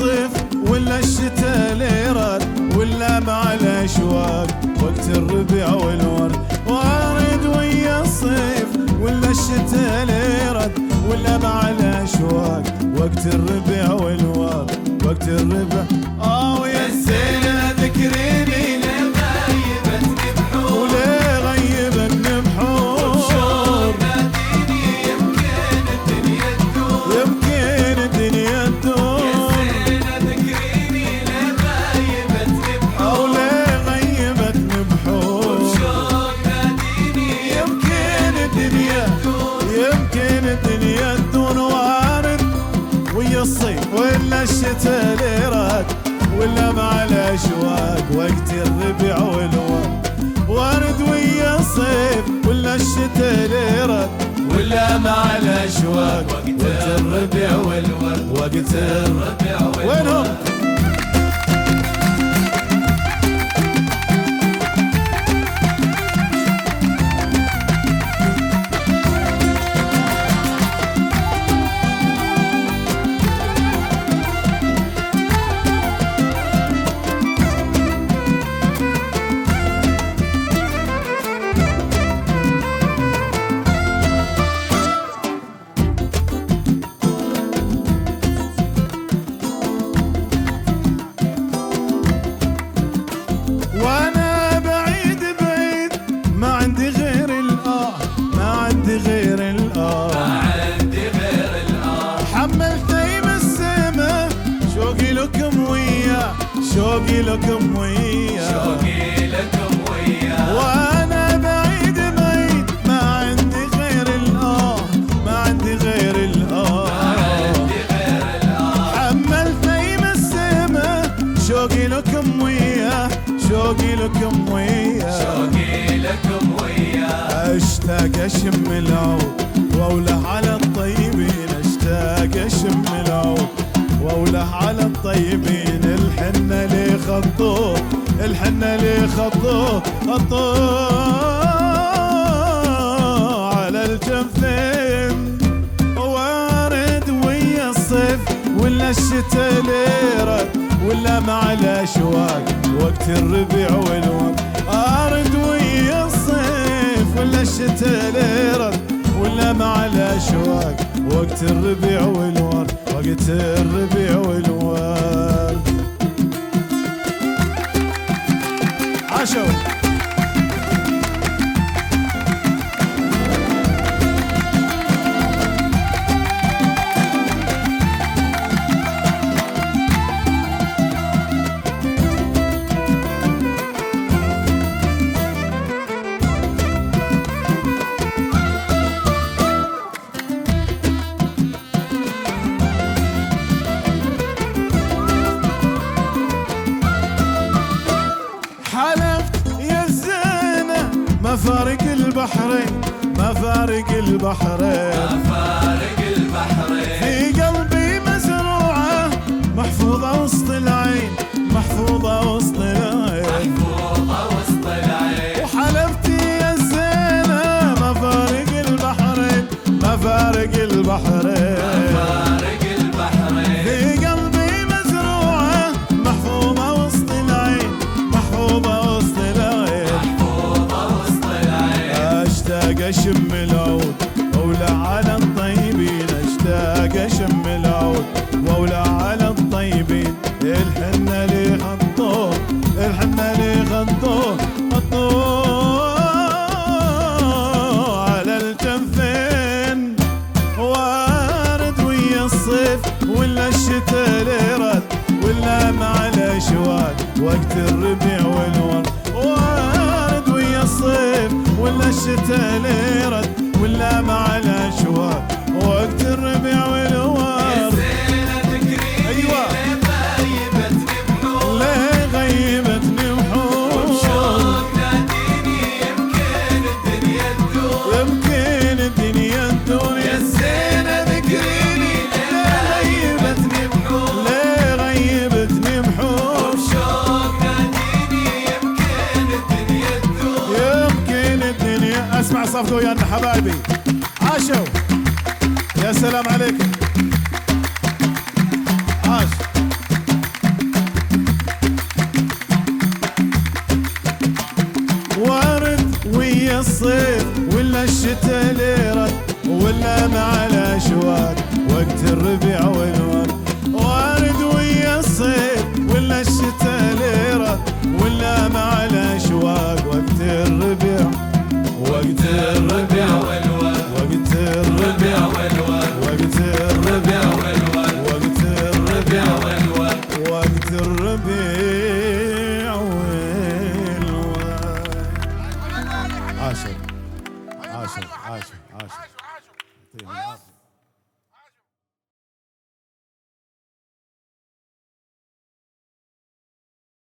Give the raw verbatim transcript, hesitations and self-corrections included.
الصيف ولا الشتاء اللي رد ولا مع الاشواق وقت الربيع والورد. وارد ويا الصيف ولا الشتاء اللي رد ولا مع الاشواق وقت الربيع والورد وقت الربيع. اه ويا الزينة ذكريني ليه غيبتني بحور وليه غيبتني بحور وبشوق ناديني يمكن الدنيا تدور يمكن الدنيا تدور. يا الزينة ذكريني ليه غيبتني بحور وليه غيبتني بحور وبشوق ناديني يمكن الدنيا تدور يمكن الدنيا تدور. وارد ويا الصيف ولا الشتاء اللي راد ولا مع الاشواق وقت الربيع والورد. وارد ويا الصيف ولا الشتاء اللي راد ولا مع الاشواق وقت الربيع والورد وقت الربيع والورد. وينهم؟ وانا بعيد بعيد ما عندي غير الاه ما عندي غير الاه ما عندي غير الاه. حملت ايم السما شوقي لكم وياه شوقي لكم وياه شوقي لكم وياه. وانا بعيد بعيد ما عندي غير الاه ما عندي غير الاه ما عندي غير الاه. حملت ايم السما شوقي لكم وياه شوقي لكم وياه شوقي لكم وياه. اشتاق اشم العود واوله على الطيبين اشتاق اشم العود واوله على الطيبين. الحنه لي خطوه الحنه لي خطوه خطوه على الجنفين. وارد ويا الصيف ولا الشتاء اللي رد ولا مع الاشواق وقت الربيع والورد. ارد ويا الصيف ولا الشتاء اللي رد ولا مع الاشواق وقت الربيع والورد وقت الربيع والورد. عاشوا ما فارق البحرين ما فارق البحرين ما فارق البحرين. في قلبي مزروعة محفوظة وسط العين محفوظة وسط العين محفوظة وسط العين. وحلفتي يا الزينة ما فارق البحرين ما فارق البحرين ما فارق البحرين. في قلبي مزروعة محفوظة وسط العين محفوظة وسط العين اشتاق اشم العود واولى على الطيبين اشتاق اشم العود واولى على الطيبين. الحنه لي خطوه الحنه لي خطوه خطوه على الجنفين. وارد ويا الصيف ولا الشتاء اللي رد ولا مع الاشواق وقت الربيع والورد. وارد ويا الصيف ولا الشتاء اللي رد ولا مع الاشواق وقت الربيع والورد. يا زينة ذكريني أيوة. ليه غيبتني بحور ليه غيبتني بحور وبشوق ناديني يمكن الدنيا تدور يمكن الدنيا تدور. يا زينة ذكريني ليه غيبتني بحور ليه غيبتني بحور وبشوق ناديني يمكن الدنيا تدور يمكن الدنيا. اسمع صفقوا ويانا حبايبي عاشوا يا سلام عليكم عاش. عاشر عاشر عاشر عاشر.